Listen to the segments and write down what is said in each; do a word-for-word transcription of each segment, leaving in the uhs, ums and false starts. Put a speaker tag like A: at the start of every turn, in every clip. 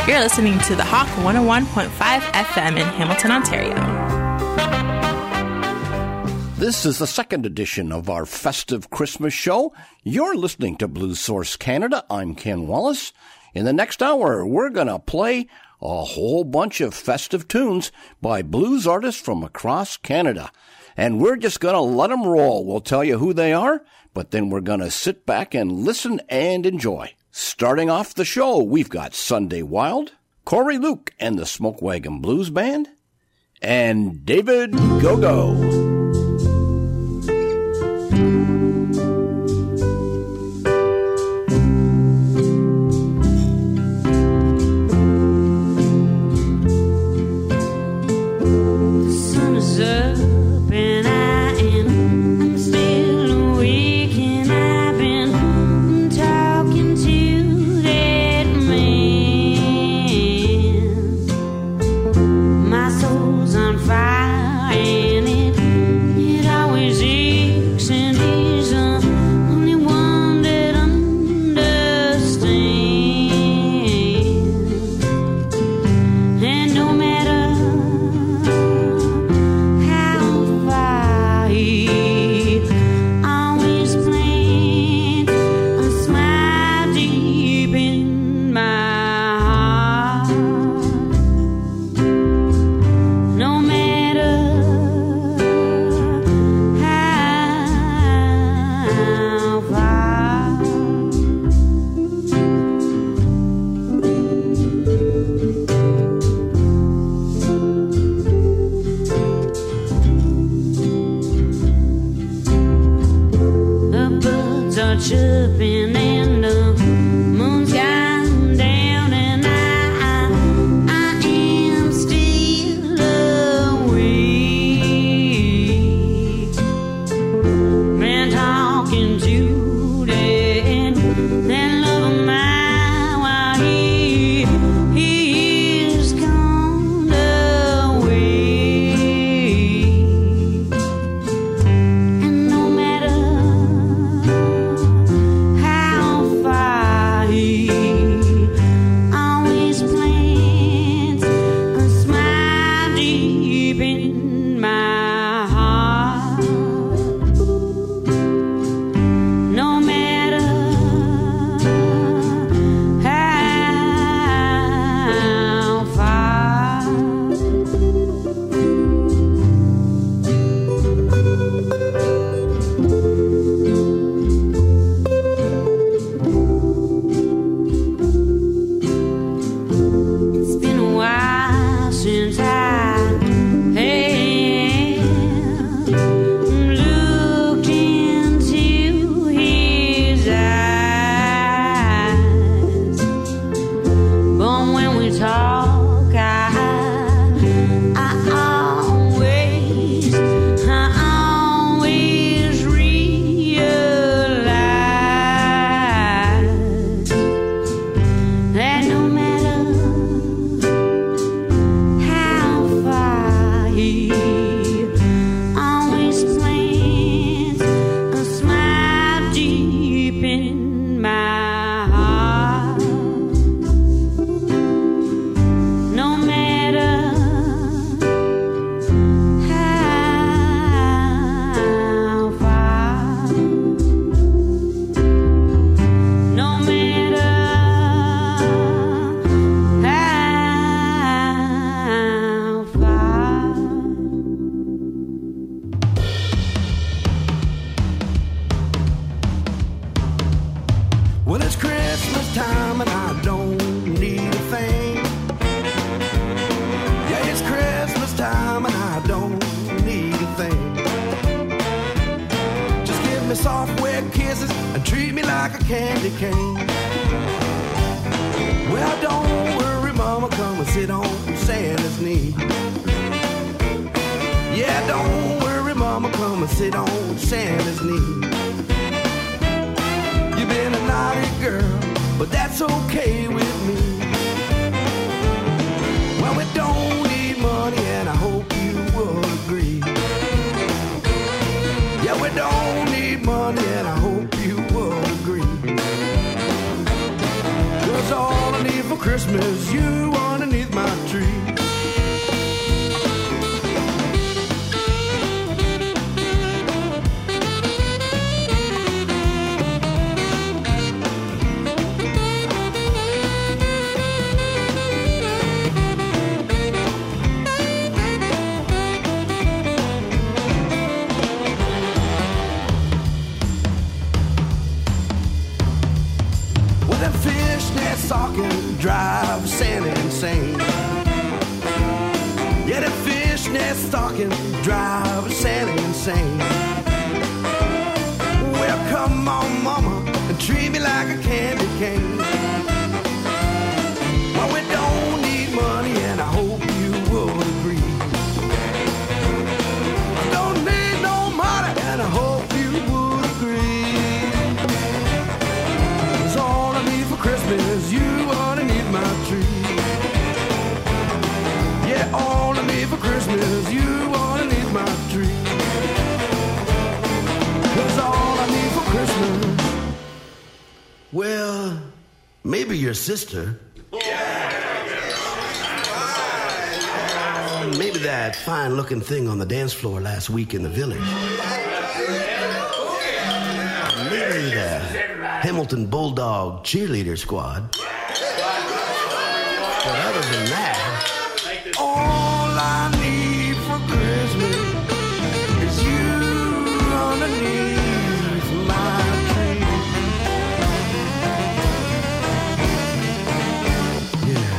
A: You're listening to the Hawk one oh one point five F M in Hamilton, Ontario.
B: This is the second edition of our festive Christmas show. You're listening to Blues Source Canada. I'm Ken Wallace. In the next hour, we're going to play a whole bunch of festive tunes by blues artists from across Canada. And we're just going to let them roll. We'll tell you who they are, but then we're going to sit back and listen and enjoy. Starting off the show, we've got Sunday Wild, Corey Luke and the Smoke Wagon Blues Band, and David Gogo.
C: Christmas Christmas, you underneath my tree. Drive Santa insane. Yeah, that fishnet stocking drive Santa insane. Well, come on, mama, and treat me like a candy cane. Well, we don't need money, and I hope you would agree. I don't need no money, and I hope you would agree. 'Cause all I need for Christmas, you underneath my tree. Yeah, all I need for Christmas, you underneath my tree. 'Cause all I need for Christmas, well, maybe your sister. Maybe that fine-looking thing on the dance floor last week in the village. Maybe the Hamilton Bulldog cheerleader squad. But other than that, all I need for Christmas is you underneath my tree. Yeah.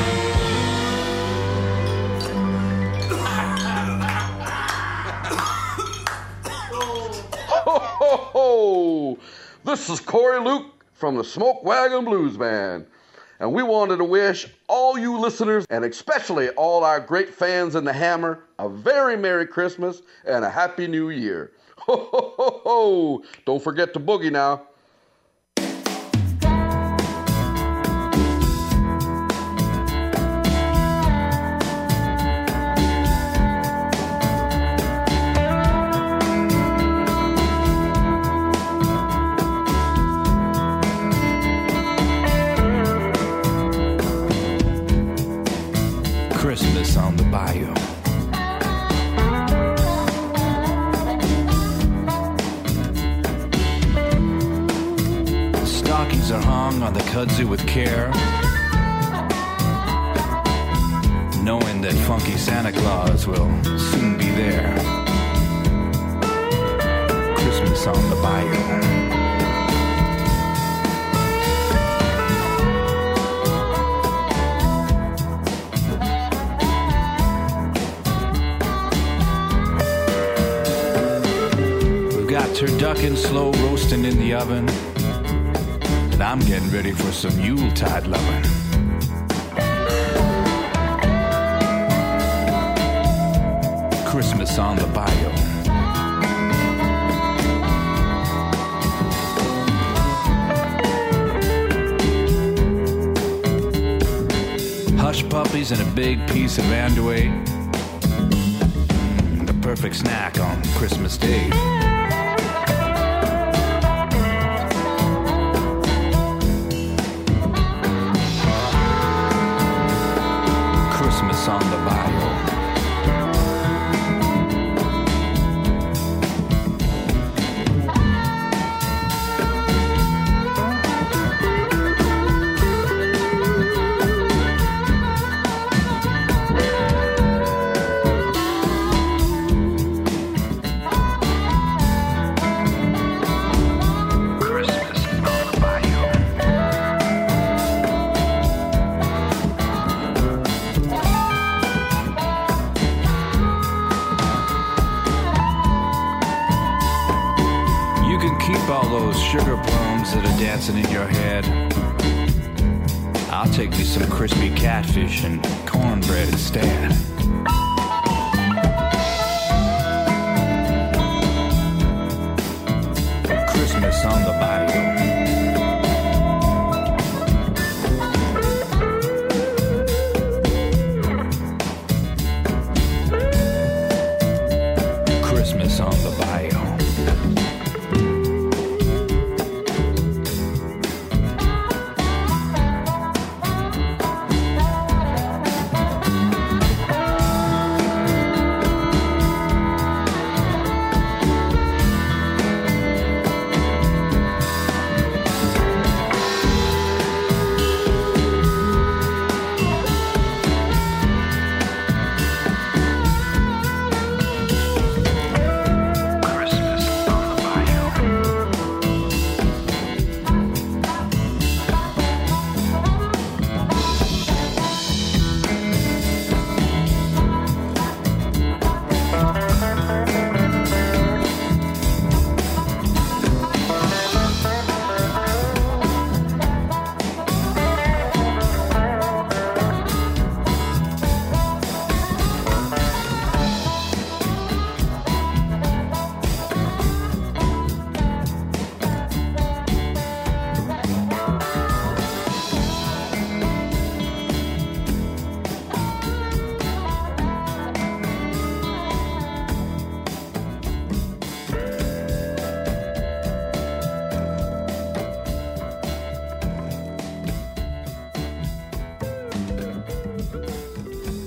D: Ho, ho, ho! This is Corey Luke from the Smoke Wagon Blues Band. And we wanted to wish all you listeners, and especially all our great fans in the Hammer, a very Merry Christmas and a Happy New Year. Ho, ho, ho, ho! Don't forget to boogie now.
E: Christmas on the bayou. Stockings are hung on the kudzu with care, knowing that funky Santa Claus will soon be there. Christmas on the bayou. Turducken slow roasting in the oven, and I'm getting ready for some Yuletide lovin'. Christmas on the bayou. Hush puppies and a big piece of andouille, the perfect snack on Christmas Day. On the bayou. Sugar plums that are dancing in your head. I'll take me some crispy catfish and cornbread instead. Christmas on the bayou. Christmas on the bayou.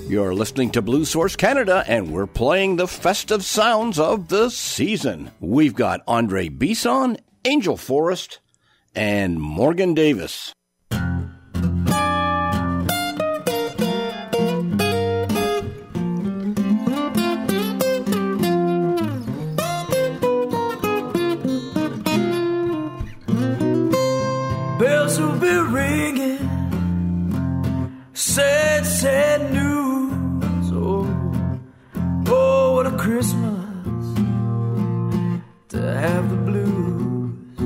B: You're listening to Blue Source Canada, and we're playing the festive sounds of the season. We've got Andre Bisson, Angel Forrest, and Morgan Davis.
C: Bells will be ringing, sad, sad news. Oh, oh, what a Christmas to have the blues.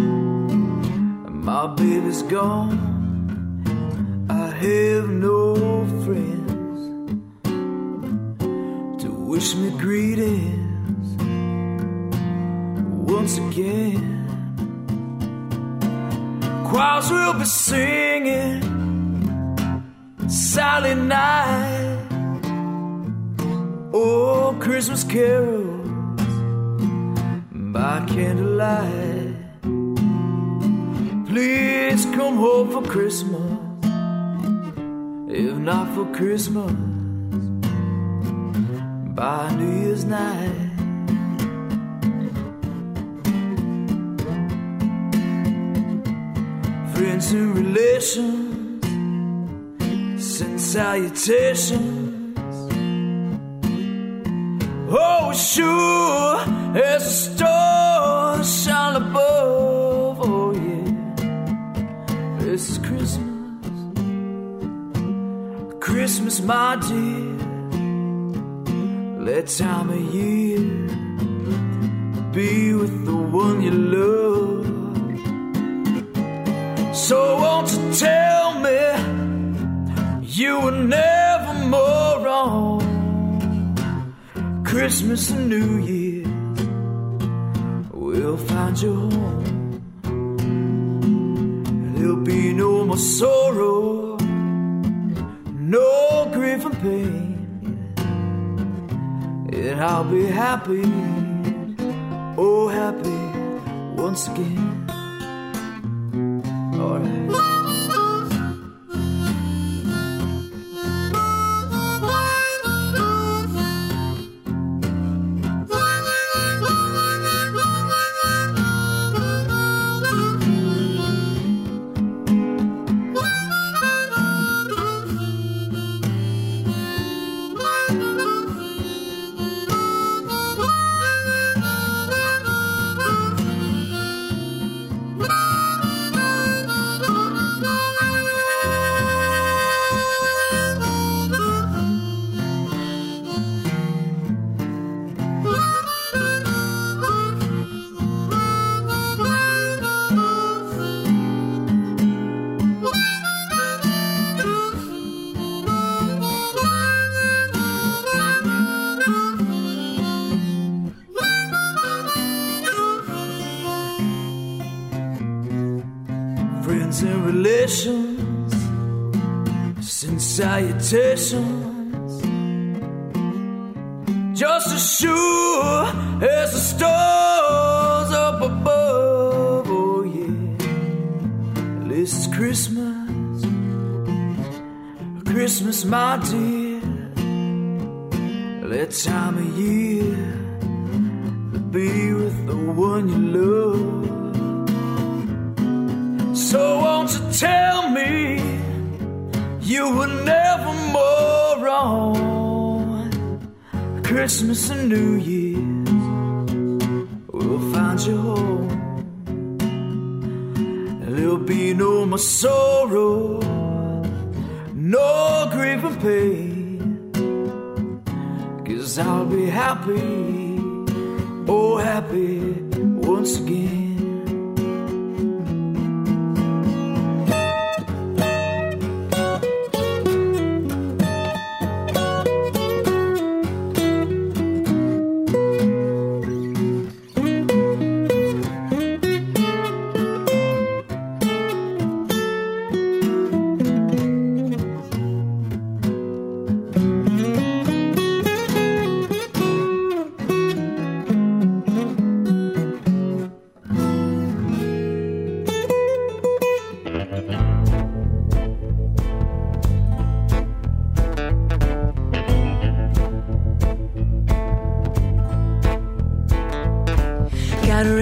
C: My baby's gone, I have no friends to wish me greetings once again. Choirs will be singing Silent Night, oh, Christmas carols by candlelight. Please come home for Christmas, if not for Christmas, by New Year's night. Friends and relations send salutations. Oh, sure as the stars shine above. Oh, yeah, this is Christmas, Christmas, my dear. That time of year, be with the one you love. So won't you tell me you were never more wrong? Christmas and New Year's will find you home. There'll be no more sorrow, no grief and pain, and I'll be happy, oh happy once again. All right. Friends and relations send salutations, just as sure as the stars up above. Oh yeah, this is Christmas, Christmas, my dear. That time of year to be with the one you love. So won't you tell me you were never more wrong? Christmas and New Year's will find you home. There'll be no more sorrow, no grief and pain, 'cause I'll be happy, oh happy once again.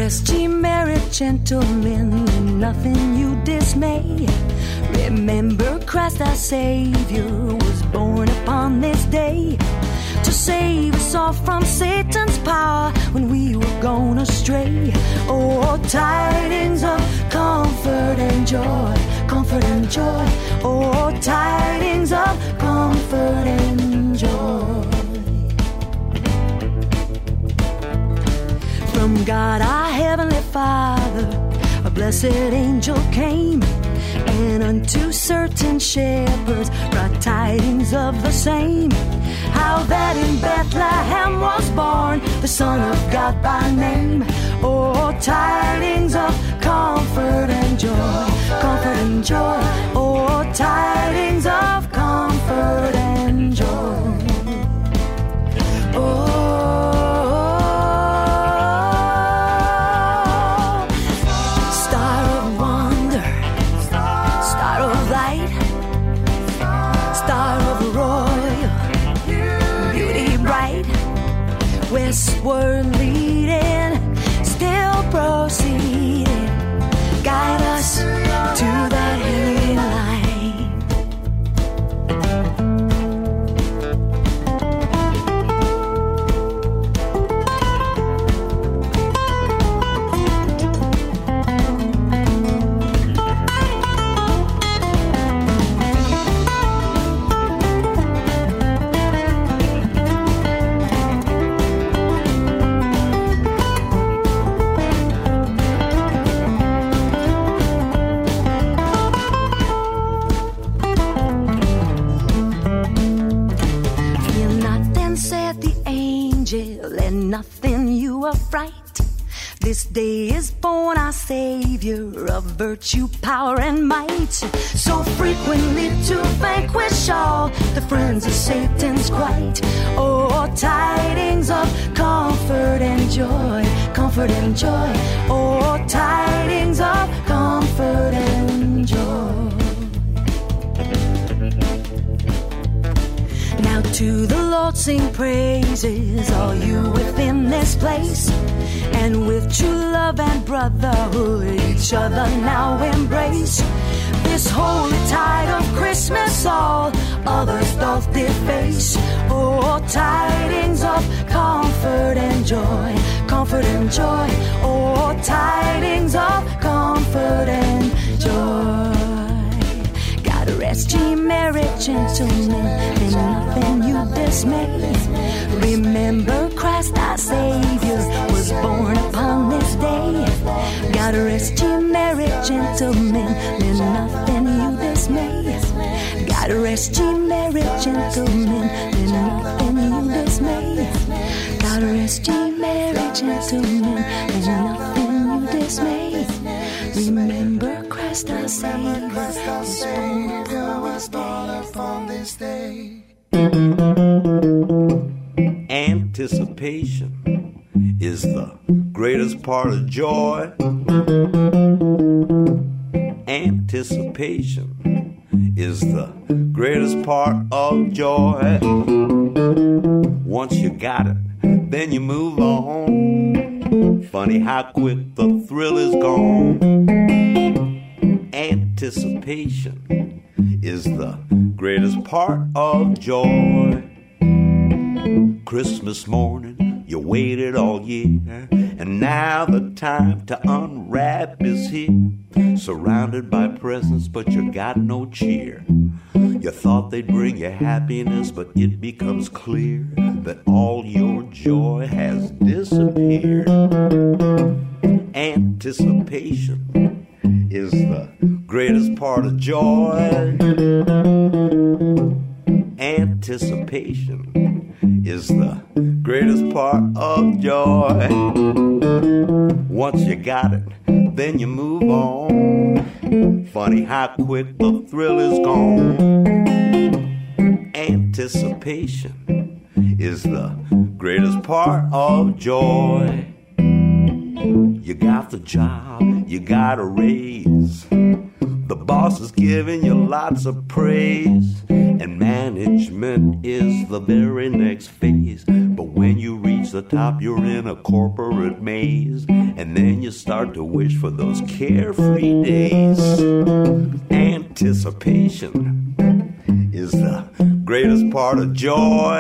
F: rest ye merry gentlemen, and nothing you dismay. Remember Christ our Savior was born upon this day to save us all from Satan's power when we were gone astray. Oh, tidings of comfort and joy, comfort and joy. Oh, tidings of comfort and joy. From God our Heavenly Father, a blessed angel came, and unto certain shepherds brought tidings of the same, how that in Bethlehem was born the Son of God by name. Oh, tidings of comfort and joy, comfort and joy. Oh, tidings of comfort and joy. Oh, westward leading, still proceeding, guide us to that heavenly light. Nothing you affright. This day is born our Savior of virtue, power, and might, so frequently to vanquish all the friends of Satan's quite. Oh, tidings of comfort and joy, comfort and joy. Oh, tidings of comfort and joy. Now to the Lord sing praises, all you within this place, and with true love and brotherhood each other now embrace. This holy tide of Christmas all others doth deface. Oh, tidings of comfort and joy, comfort and joy. Oh, tidings of comfort and joy. Rest ye merry gentlemen, and nothing you dismay. Remember Christ our Savior was born upon this day. God rest ye merry gentlemen, and nothing you dismay. God rest ye merry gentlemen, and nothing you dismay. God rest ye merry gentlemen, and nothing you dismay. Remember Christ our Savior was born upon this day.
G: Anticipation is the greatest part of joy. Anticipation is the greatest part of joy. Once you got it, then you move on. Funny how quick the thrill is gone. Anticipation is the greatest part of joy. Christmas morning, you waited all year, and now the time to unwrap is here. Surrounded by presents, but you got no cheer. You thought they'd bring you happiness, but it becomes clear that all your joy has disappeared. Anticipation is the greatest part of joy. Anticipation is the greatest part of joy. Once you got it, then you move on. Funny how quick the thrill is gone. Anticipation is the greatest part of joy. You got the job, you got a raise. The boss is giving you lots of praise, and management is the very next phase. But when you reach the top, you're in a corporate maze, and then you start to wish for those carefree days. Anticipation is the greatest part of joy.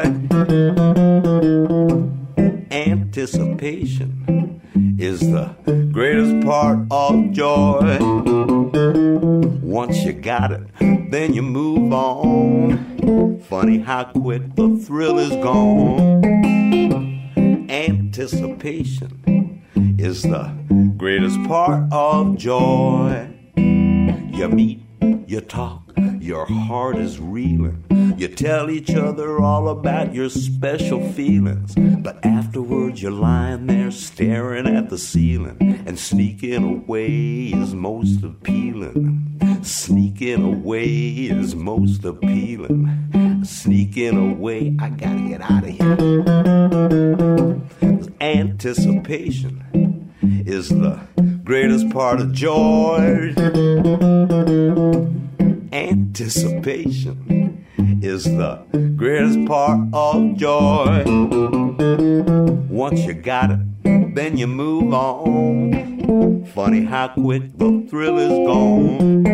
G: Anticipation is the greatest part of joy. Once you got it, then you move on. Funny how quick the thrill is gone. Anticipation is the greatest part of joy. You meet, you talk, your heart is reeling. You tell each other all about your special feelings. But afterwards you're lying there staring at the ceiling, and sneaking away is most appealing. Sneaking away is most appealing. Sneaking away, I gotta get out of here. Anticipation is the greatest part of joy. Anticipation is the greatest part of joy. Once you got it, then you move on. Funny how quick the thrill is gone.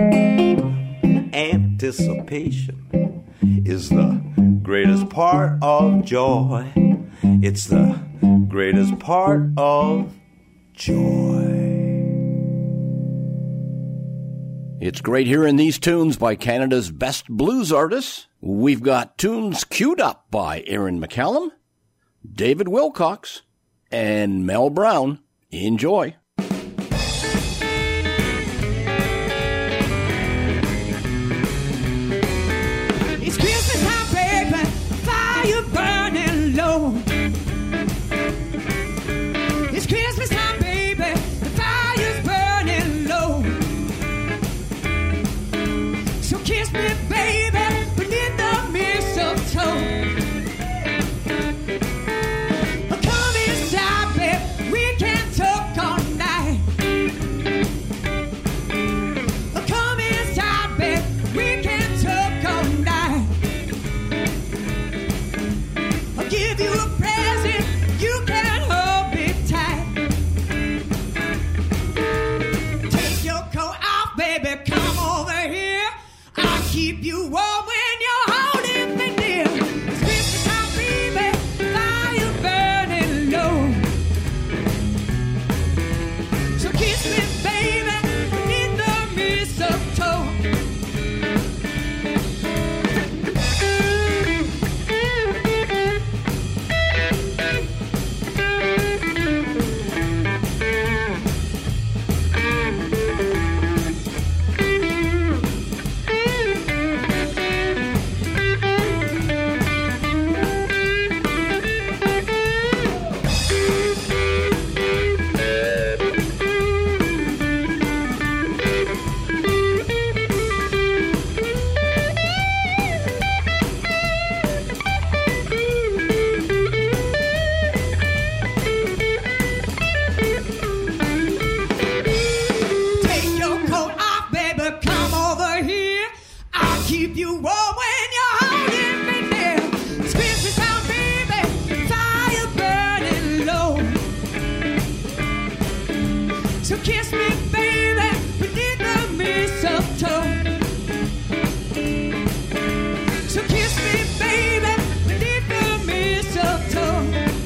G: Anticipation is the greatest part of joy. It's the greatest part of joy.
B: It's great hearing these tunes by Canada's best blues artists. We've got tunes queued up by Erin McCallum, David Wilcox, and Mel Brown. Enjoy.
H: It's Christmas time, baby, fire burning low. It's Christmas time, baby, the fire's burning low. So kiss me, baby, beneath the mistletoe. Come inside, baby, we can talk all night. Come inside, baby, we can talk all night. I'll give you a present, you can hold me tight. Take your coat off, baby, come over here. I'll keep you warm when you're holding me near. It's Christmas time, baby, fire burning low. So kiss me, baby, beneath the mistletoe. Take your coat off, baby, come over here. I'll keep you warm when you're holding me near. It's Christmas time, baby, fire burning low. So kiss me, baby, beneath the mistletoe. So kiss me, baby, beneath the mistletoe.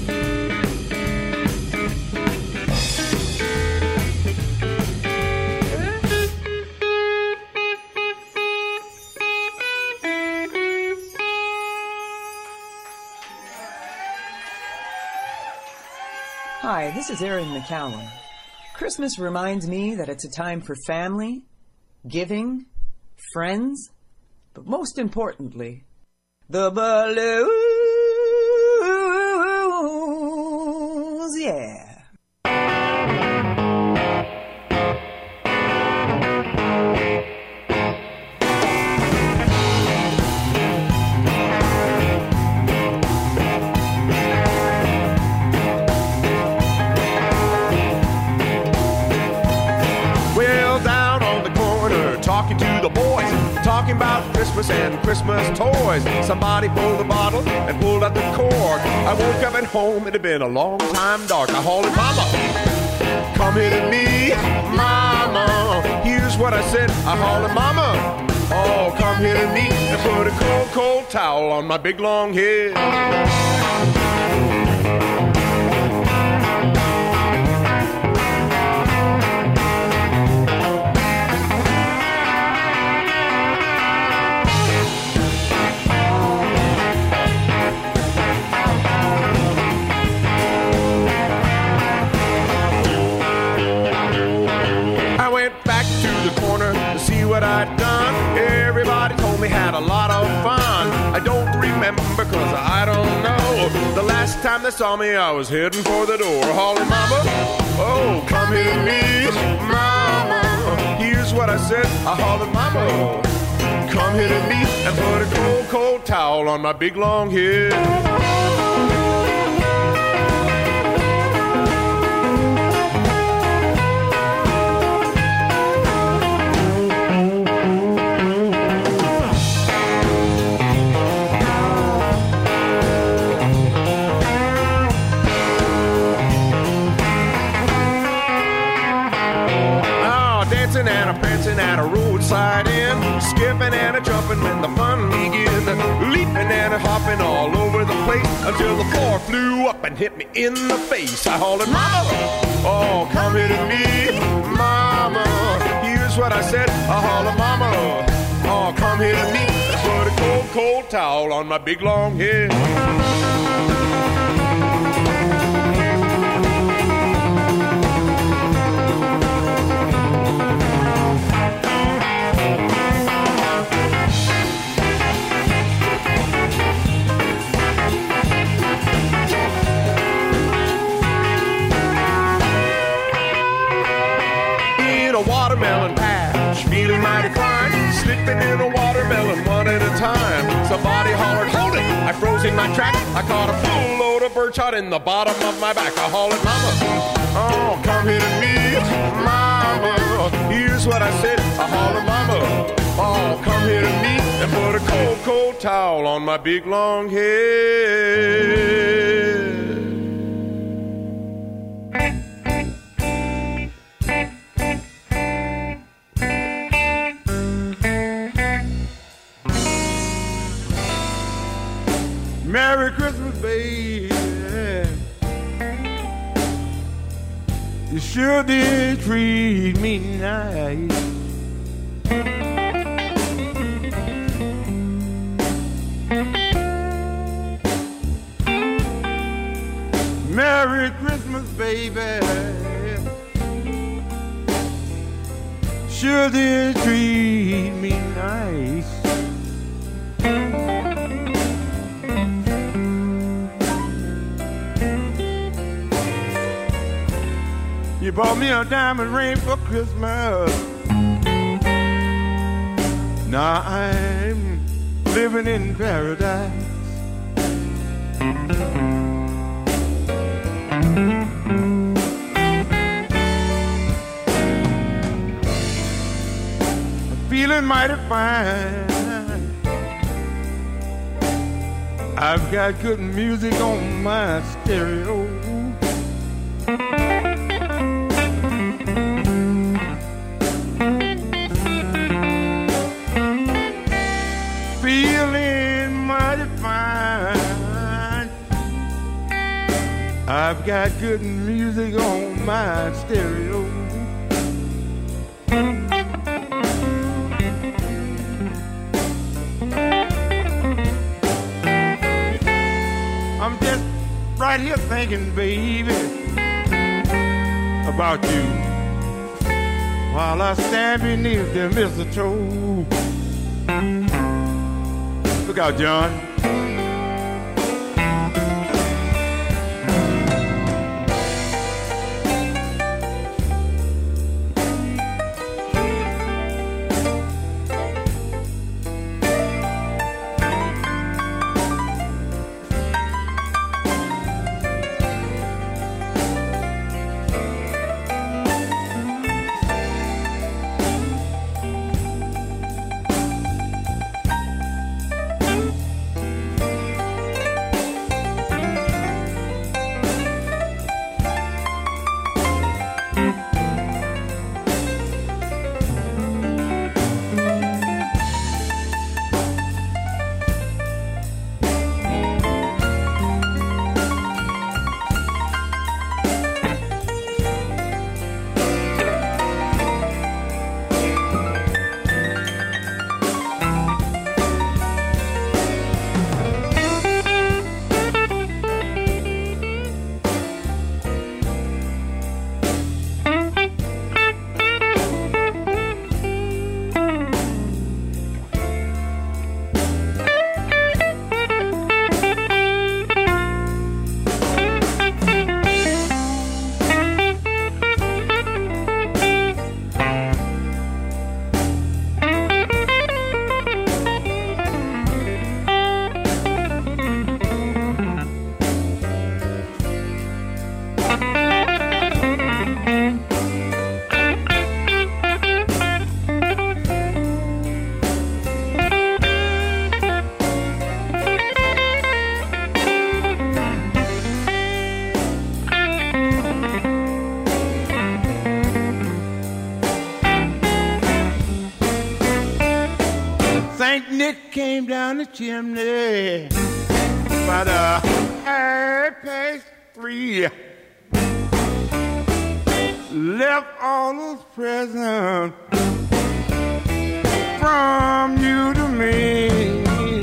I: Hi, this is Erin McCallum. Christmas reminds me that it's a time for family, giving, friends, but most importantly, the blues, yeah.
J: Well, down on the corner, talking to the boys, talking about Christmas Christmas and Christmas toys. Somebody pulled the bottle and pulled out the cork. I woke up at home, it had been a long time dark. I hauled it, mama, come here to me, mama. Here's what I said, I hauled it, mama. Oh, come here to me and put a cold, cold towel on my big long head. What I'd done, everybody told me had a lot of fun. I don't remember cause I don't know. The last time they saw me I was heading for the door. Holly mama, oh come here to me, mama. Here's what I said, I hollered mama, come here to me and put a cold cold towel on my big long head. And a prancing at a roadside inn, skipping and a jumping when the fun began, leaping and a hopping all over the place until the floor flew up and hit me in the face. I hollered, mama, oh come here to me, mama. Here's what I said, I hollered, mama, oh come here to me. Put a cold, cold towel on my big long head. Watermelon patch, feeling mighty fine, slipping in a watermelon one at a time. Somebody hollered, hold it! I froze in my track. I caught a full load of birdshot in the bottom of my back. I hollered, mama, oh come here to me, mama. Here's what I said, I hollered, mama, oh come here to me and put a cold, cold towel on my big long head. Merry Christmas, baby. You sure did treat me nice. Merry Christmas, baby. Sure did treat me nice. You bought me a diamond ring for Christmas. Now I'm living in paradise. I'm feeling mighty fine. I've got good music on my stereo. Feeling mighty fine. I've got good music on my stereo. I'm just right here thinking, baby, about you while I stand beneath the mistletoe. Look out, John.
C: came down the chimney by the half past three. Left all those presents from you to me.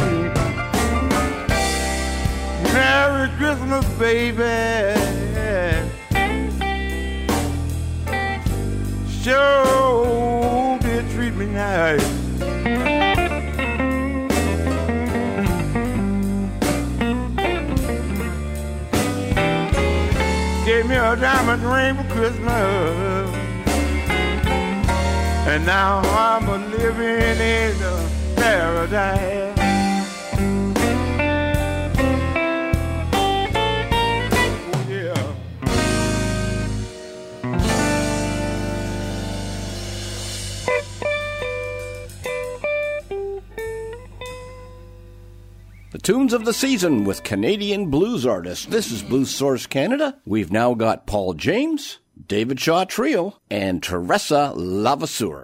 C: Merry Christmas, baby. Sure did treat me nice. Gave me a diamond ring for Christmas, and now I'm a living in a paradise. Oh, yeah.
B: The tunes of the season with Canadian blues artists. This is Blues Source Canada. We've now got Paul James, David Shaw Trio, and Teresa Levasseur.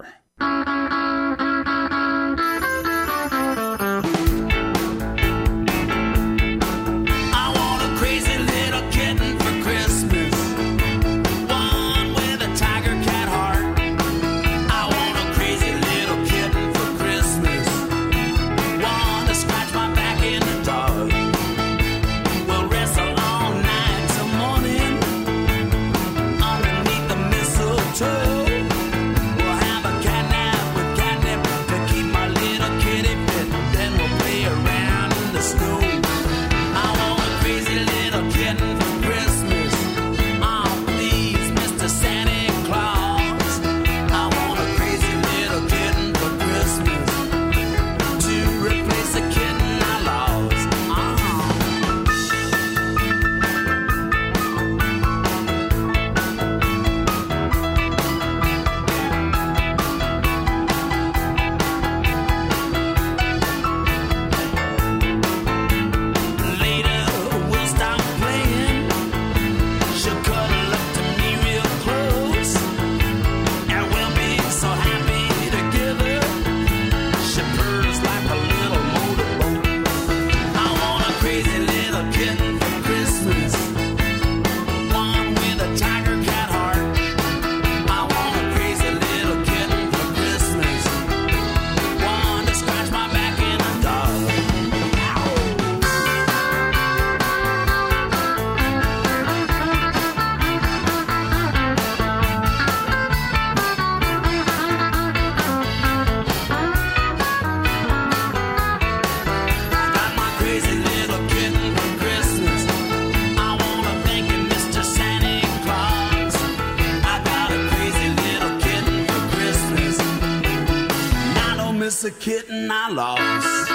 K: A kitten I lost.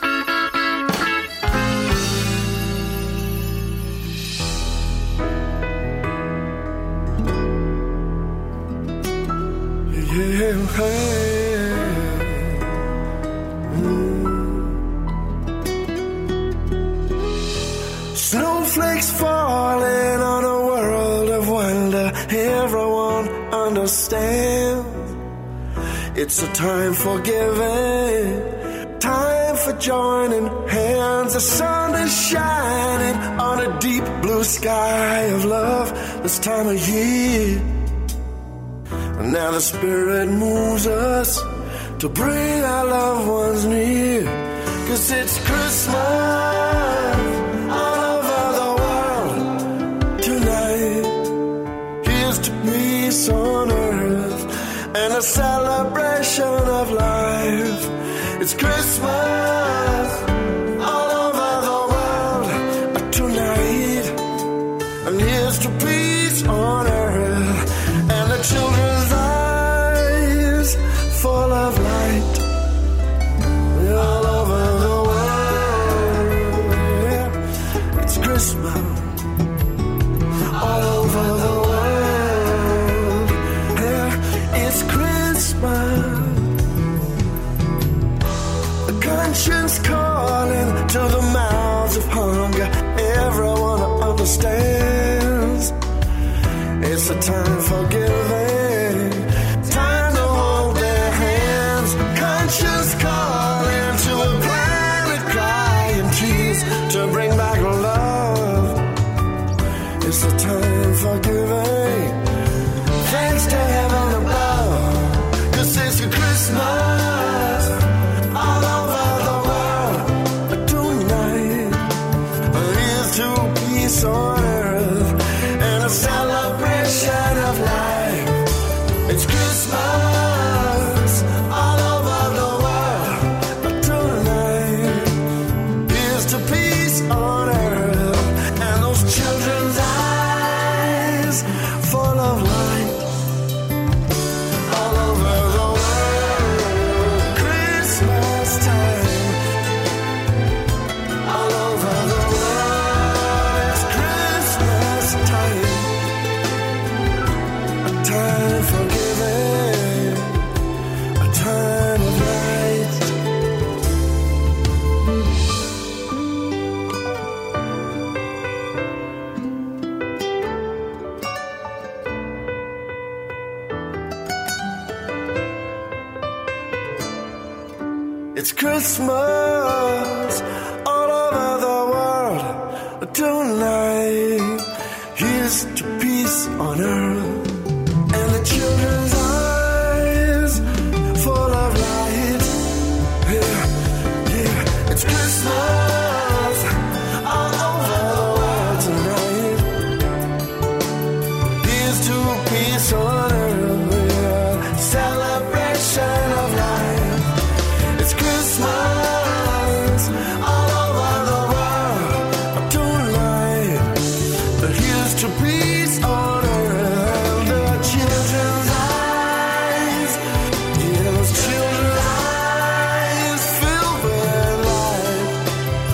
C: Yeah, hey. Snowflakes falling on a world of wonder. Everyone understands. It's a time for giving, time for joining hands. The sun is shining on a deep blue sky of love this time of year. And now the Spirit moves us to bring our loved ones near. 'Cause it's Christmas all over the world tonight. Here's to peace on earth and a celebration of life. It's Christmas all over the world tonight. And here's to peace on earth and the children's eyes full of light. All over the world, yeah. It's Christmas all over the world. It's Christmas. A conscience calling to the mouths of hunger. Everyone understands. It's a time for giving, time to hold their hands. Conscience calling to a plan. to bring back love. It's the time for giving thanks to heaven above. 'Cause it's your Christmas all over the world tonight. Here's to peace on earth and a celebration of life. It's Christmas all over the world tonight. Here's to peace on earth and those children's eyes full of light. All over the world, Christmas time. All over the world, it's Christmas time. A time for giving, a time of light. It's Christmas all over the world tonight. Here's to peace on earth and the children's eyes full of light. Yeah, yeah. It's Christmas all over the world tonight. Here's to peace on earth, yeah. Celebration of life. It's Christmas all over the world tonight. Here's to peace on earth, the children's eyes. Yeah, those children's eyes filled with light.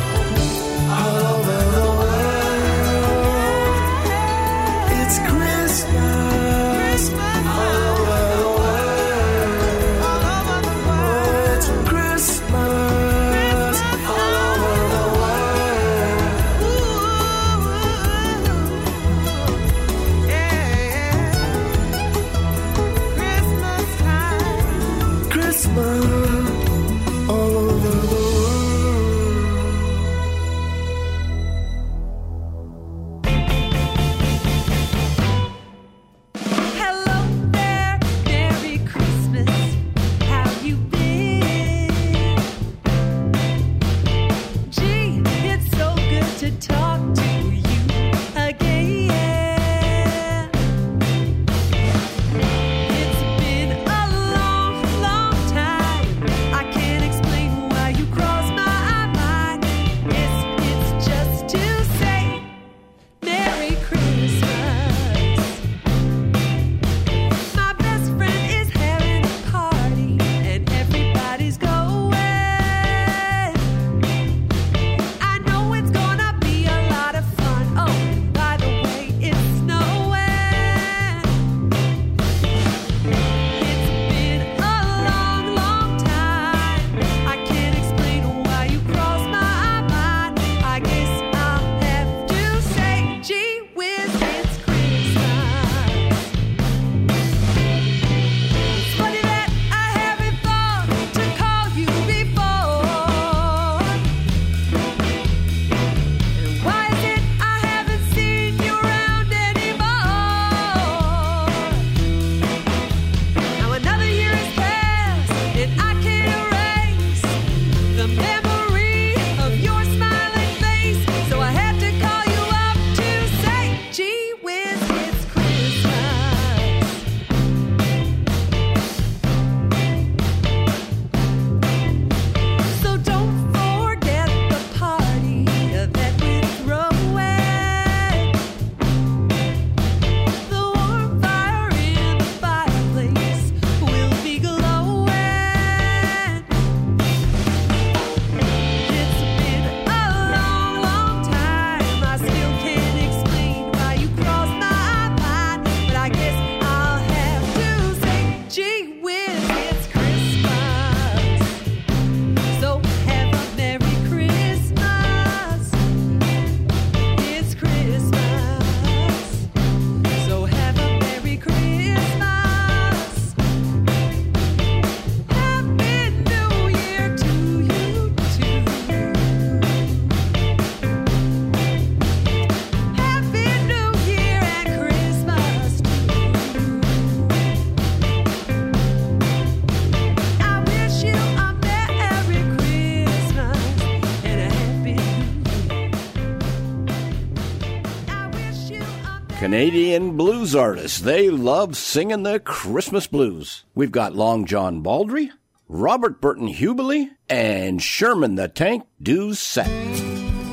B: Canadian blues artists. They love singing the Christmas blues. We've got Long John Baldry, Robert Burton Hubely, and Sherman the Tank Doucette.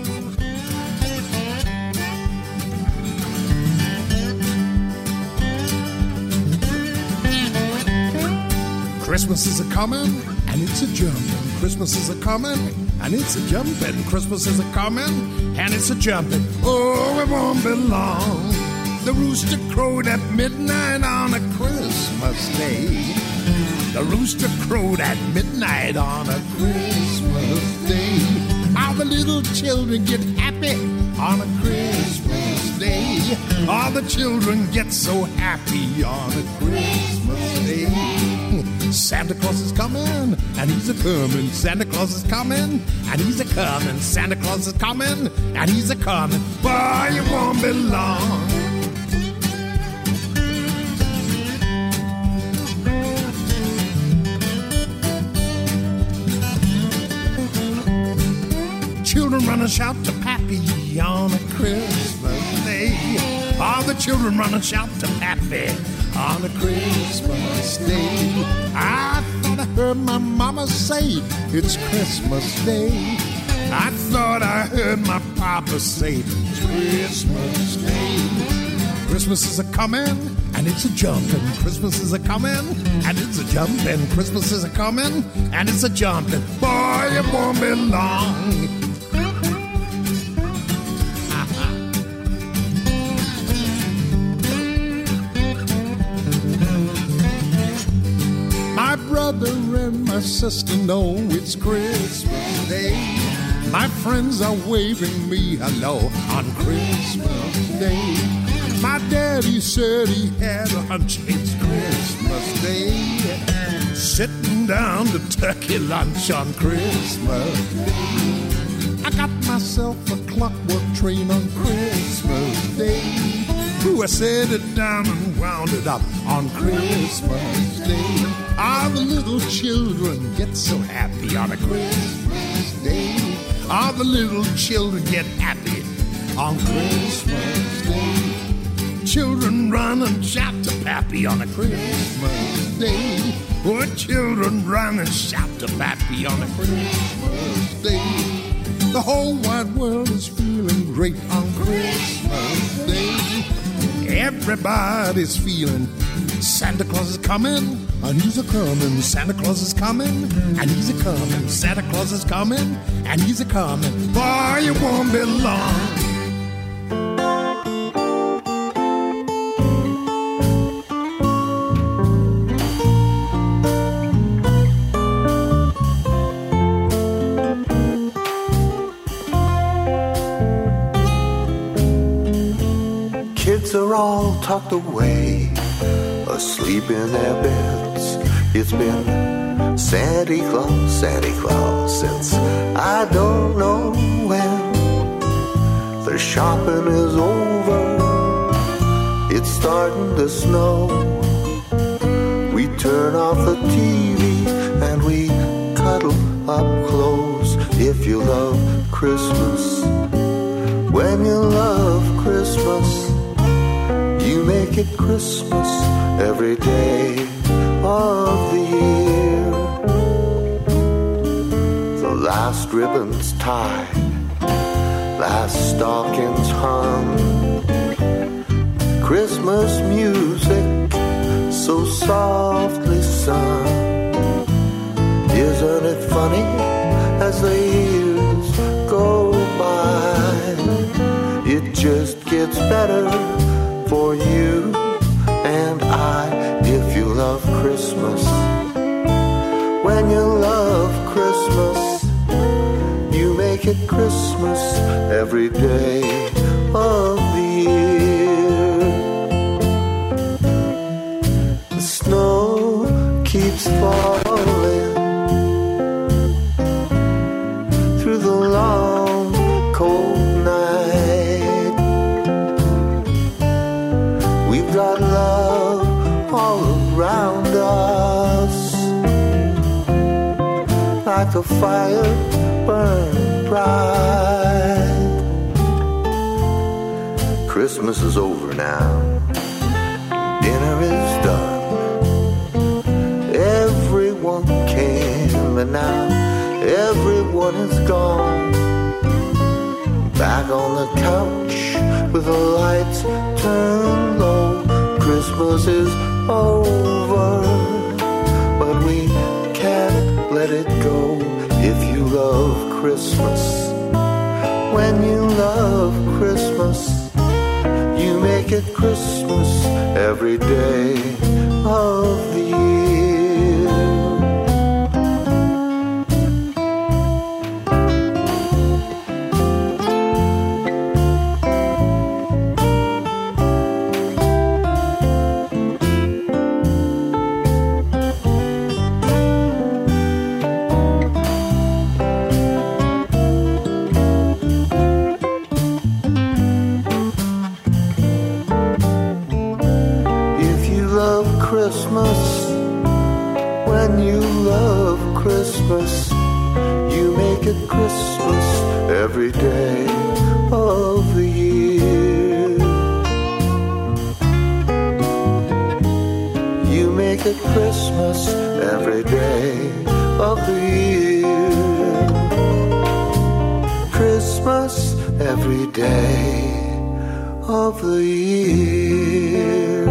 L: Christmas is a comin' and it's a jumpin'. Christmas is a comin' and it's a jumpin'. Christmas is a comin' and it's a jumpin'. Oh, it won't be long. The rooster crowed at midnight on a Christmas day. The rooster crowed at midnight on a Christmas day. All the little children get happy on a Christmas day. All the children get so happy on a Christmas day. Santa Claus is coming, and he's a-comin'. Santa Claus is coming, and he's a-comin'. Santa Claus is coming, and he's a-comin'. Boy, it won't be long. Children run and shout to Pappy on a Christmas day. All the children run and shout to Pappy on a Christmas day. I thought I heard my mama say it's Christmas Day. I thought I heard my papa say it's Christmas Day. Christmas is a-comin' and it's a-jumpin'. Christmas is a-comin' and it's a-jumpin'. Christmas is a-comin' and it's a-jumpin'. Boy, it won't be long. My brother and my sister know it's Christmas Day. My friends are waving me hello on Christmas Day. My daddy said he had a hunch it's Christmas Day. Sitting down to turkey lunch on Christmas Day. I got myself a clockwork train on Christmas Day. Ooh, I set it down and wound it up on Christmas Day. All the little children get so happy on a Christmas Day. All the little children get happy on Christmas Day. Children run and shout to Pappy on a Christmas Day. Oh, children run and shout to Pappy on a Christmas Day. The whole wide world is feeling great on Christmas Day. Everybody's feeling Santa Claus is coming, and he's a-comin'. Santa Claus is coming, and he's a-comin'. Santa Claus is coming, and he's a-comin'. Boy, it won't be long.
M: Kids are all tucked away, asleep in their beds. It's been Santa Claus, Santa Claus since I don't know when. The shopping is over, it's starting to snow. We turn off the T V and we cuddle up close. If you love Christmas, when you love Christmas, you make it Christmas every day of the year. The last ribbon's tied, last stocking's hung. Christmas music so softly sung. Isn't it funny as the years go by? It just gets better for you and I. If you love Christmas, when you love Christmas, you make it Christmas every day of the year. The snow keeps falling through the long cold night. We've got love all around us, like a fire burn bright. Christmas is over now. Dinner is done. Everyone came, and now everyone is gone. Back on the couch with the lights turned low. Christmas is over, but we can't let it go. If you love Christmas, when you love Christmas, you make it Christmas every day of the year. Christmas, when you love Christmas, you make it Christmas every day of the year. You make it Christmas every day of the year. Christmas every day of the year.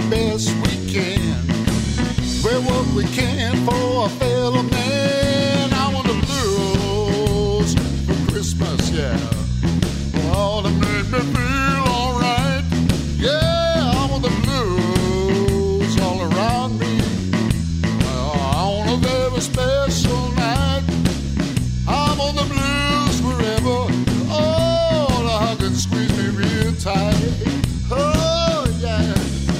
L: we can for a fellow man. a special night. I'm on the blues forever. Oh, the hug and squeeze me real tight. Oh, yeah.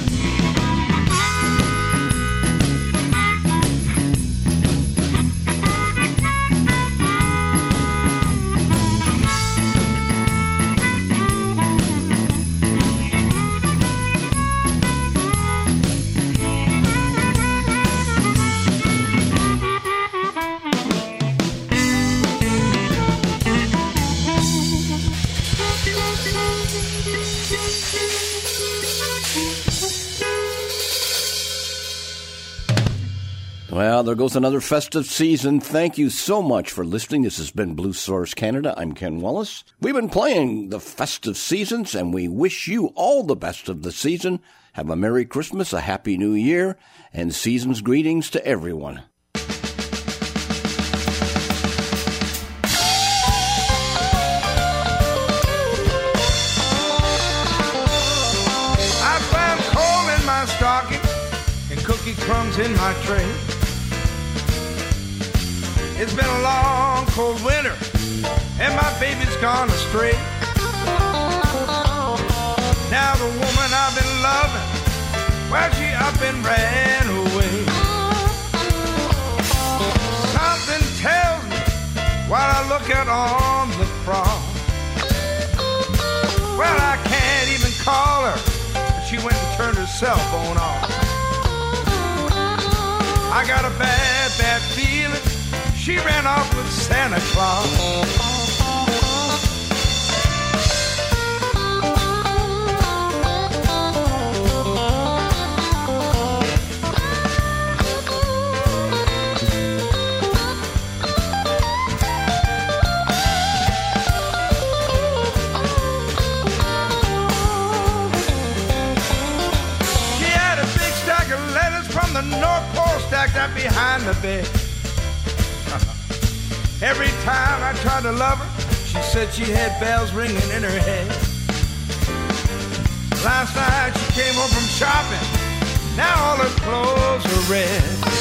B: Well, there goes another festive season. Thank you so much for listening. This has been Blue Source Canada. I'm Ken Wallace. We've been playing the festive seasons, and we wish you all the best of the season. Have a Merry Christmas, a Happy New Year, and season's greetings to everyone.
C: I found coal in my stocking and cookie crumbs in my tray. It's been a long, cold winter, and my baby's gone astray. Now the woman I've been loving, well, she up and ran away. Something tells me while I look out on the front. Well, I can't even call her. She went and turned her cell phone off. I got a bad, bad feeling. She ran off with Santa Claus. She had a big stack of letters from the North Pole stacked up behind the bed. Every time I tried to love her, she said she had bells ringing in her head. Last night she came home from shopping, now all her clothes are red.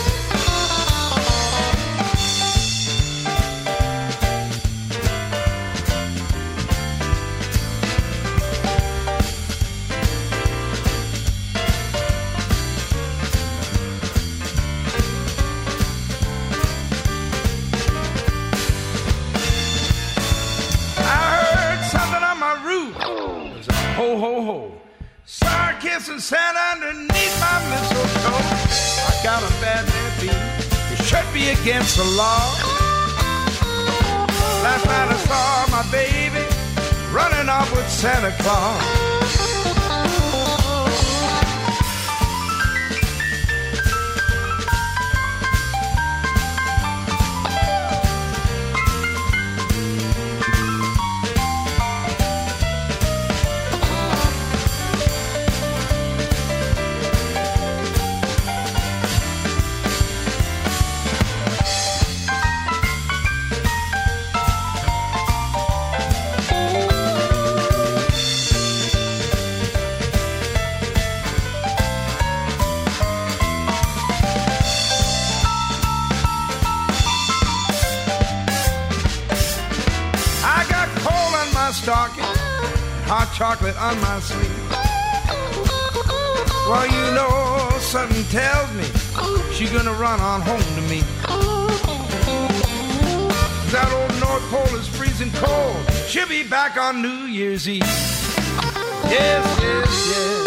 C: Ho, ho, ho. Saw her kissing Santa underneath my mistletoe. I got a bad man beat. It should be against the law. Last night I saw my baby running off with Santa Claus. Stocking, hot chocolate on my sleeve. Well, you know, something tells me she's gonna run on home to me. That old North Pole is freezing cold. She'll be back on New Year's Eve. Yes, yes, yes.